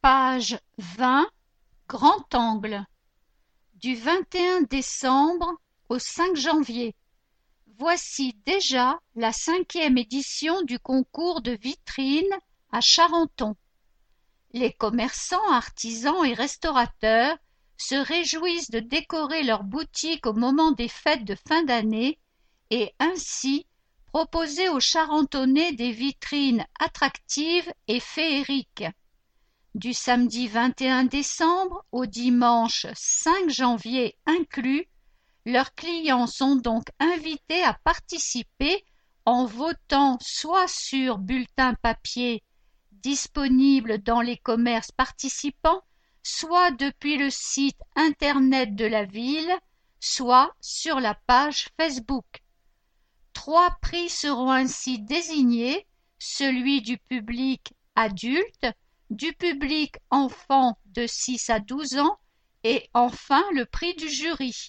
Page 20, grand angle. Du 21 décembre au 5 janvier. Voici déjà la 5e édition du concours de vitrine à Charenton. Les commerçants, artisans et restaurateurs se réjouissent de décorer leurs boutiques au moment des fêtes de fin d'année et ainsi proposer aux Charentonnais des vitrines attractives et féeriques. Du samedi 21 décembre au dimanche 5 janvier inclus, leurs clients sont donc invités à participer en votant soit sur bulletin papier disponible dans les commerces participants, soit depuis le site internet de la ville, soit sur la page Facebook. 3 prix seront ainsi désignés, celui du public adulte, du public enfant de 6 à 12 ans et enfin le prix du jury.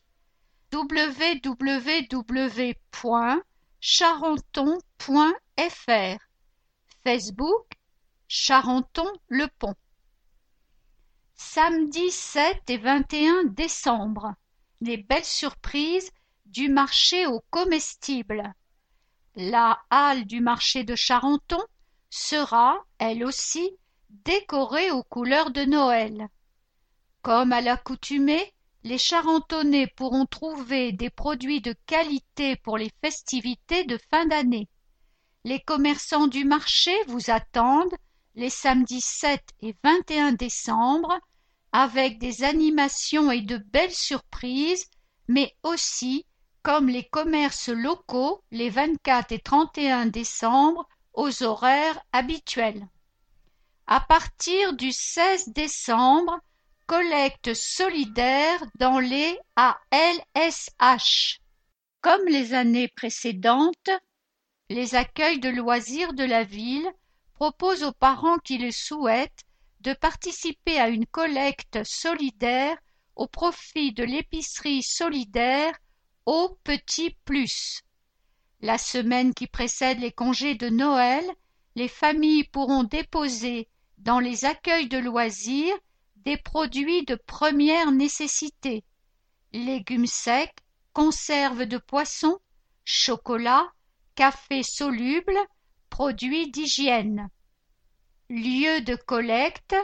www.charenton.fr Facebook Charenton-le-Pont. Samedi 7 et 21 décembre. Les belles surprises du marché aux comestibles. La halle du marché de Charenton sera, elle aussi, décorée aux couleurs de Noël. Comme à l'accoutumée, les Charentonnais pourront trouver des produits de qualité pour les festivités de fin d'année. Les commerçants du marché vous attendent les samedis 7 et 21 décembre avec des animations et de belles surprises, mais aussi, comme les commerces locaux, les 24 et 31 décembre aux horaires habituels. À partir du 16 décembre, collecte solidaire dans les ALSH. Comme les années précédentes, les accueils de loisirs de la ville proposent aux parents qui le souhaitent de participer à une collecte solidaire au profit de l'épicerie solidaire au Petit Plus. La semaine qui précède les congés de Noël, les familles pourront déposer dans les accueils de loisirs des produits de première nécessité, légumes secs, conserves de poisson, chocolat, café soluble, produits d'hygiène. Lieu de collecte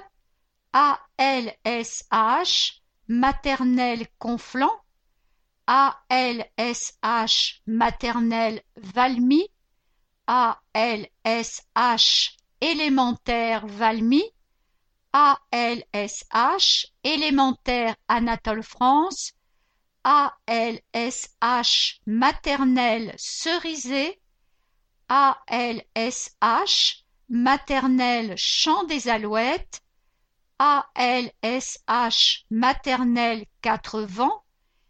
ALSH maternelle Conflans, ALSH maternelle Valmy, ALSH élémentaire Valmy, ALSH élémentaire Anatole France, ALSH maternelle Cerisay, ALSH maternelle Champ des Alouettes, ALSH maternelle Quatre-Vents,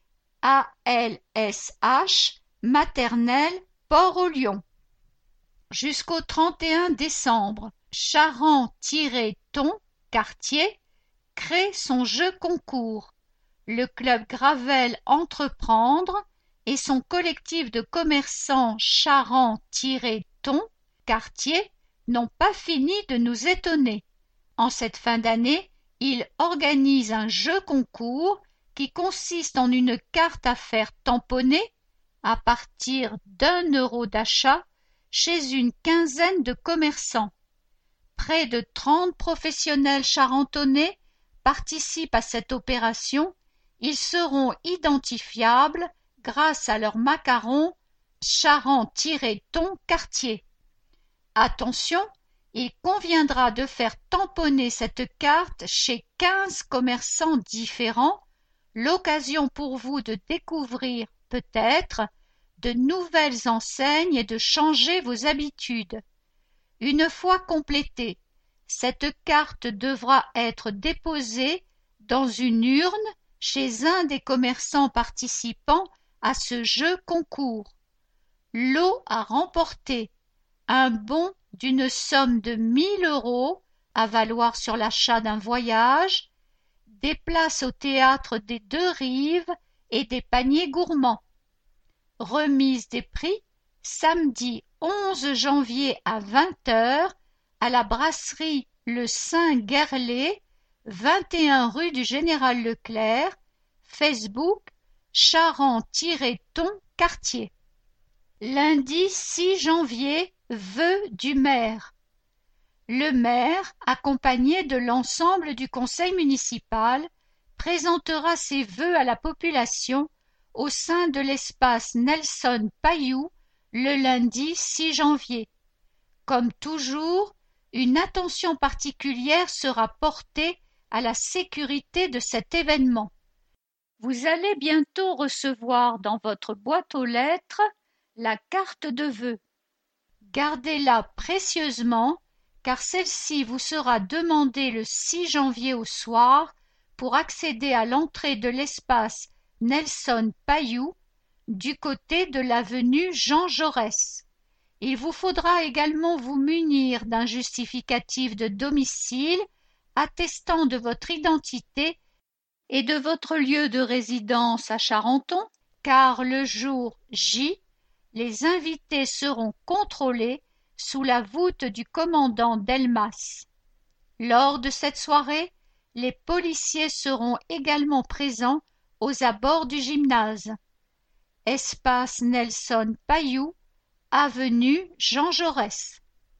ALSH maternelle Port-au-Lion. Jusqu'au 31 décembre, Charent-Ton quartier crée son jeu concours. Le club Gravel Entreprendre et son collectif de commerçants Charent-Ton quartier n'ont pas fini de nous étonner. En cette fin d'année, ils organisent un jeu concours qui consiste en une carte à faire tamponner à partir d'1 € d'achat chez une quinzaine de commerçants. Près de 30 professionnels charentonnais participent à cette opération. Ils seront identifiables grâce à leur macaron Charent-Ton quartier. Attention, il conviendra de faire tamponner cette carte chez 15 commerçants différents, l'occasion pour vous de découvrir, peut-être, de nouvelles enseignes et de changer vos habitudes. Une fois complétée, cette carte devra être déposée dans une urne chez un des commerçants participants à ce jeu concours. Lot à remporter: un bon d'une somme de 1 000 € à valoir sur l'achat d'un voyage, des places au théâtre des Deux Rives et des paniers gourmands. Remise des prix samedi 11 janvier à 20 h à la brasserie Le Saint-Guerlet 21 rue du Général Leclerc, Facebook, Charent-Thon Quartier. Lundi 6 janvier, vœux du maire. Le maire, accompagné de l'ensemble du conseil municipal, présentera ses vœux à la population au sein de l'espace Nelson Payou le lundi 6 janvier. Comme toujours, une attention particulière sera portée à la sécurité de cet événement. Vous allez bientôt recevoir dans votre boîte aux lettres la carte de vœux. Gardez-la précieusement car celle-ci vous sera demandée le 6 janvier au soir pour accéder à l'entrée de l'espace Nelson Payou du côté de l'avenue Jean Jaurès. Il vous faudra également vous munir d'un justificatif de domicile attestant de votre identité et de votre lieu de résidence à Charenton, car le jour J, les invités seront contrôlés sous la voûte du commandant Delmas. Lors de cette soirée, les policiers seront également présents aux abords du gymnase. Espace Nelson Payou, avenue Jean Jaurès.